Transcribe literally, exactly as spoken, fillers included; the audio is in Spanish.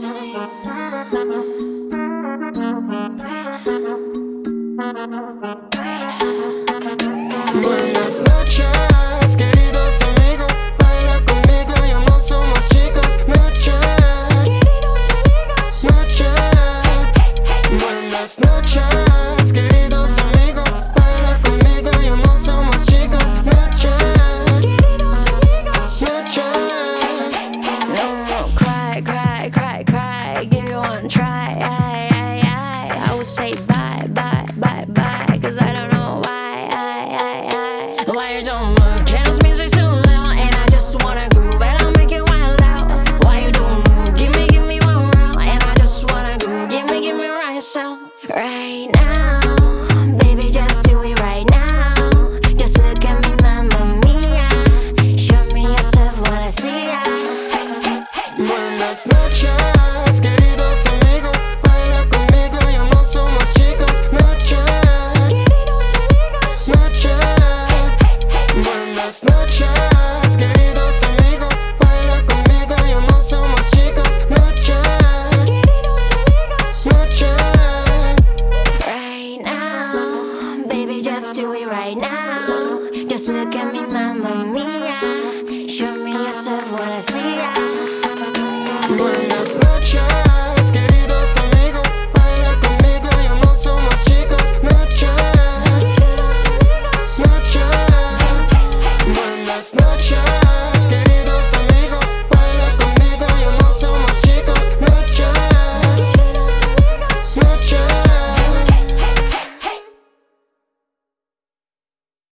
Buenas noches, queridos amigos. Baila conmigo, ya no somos chicos. Noche, queridos amigos. Noche, buenas noches, queridos amigos. Baila conmigo, ya no somos chicos. Noche, queridos amigos. Noche. No more cry, cry, cry, cry. Give you one try. I, I, I, I would say bye, bye, bye, bye. Cause I don't know why. I, I, I. Why you don't move? Cause music's too loud. And I just wanna groove. And I'll make it wild out. Why you don't move? Give me, give me one round. And I just wanna groove. Give me, give me right sound. Right now.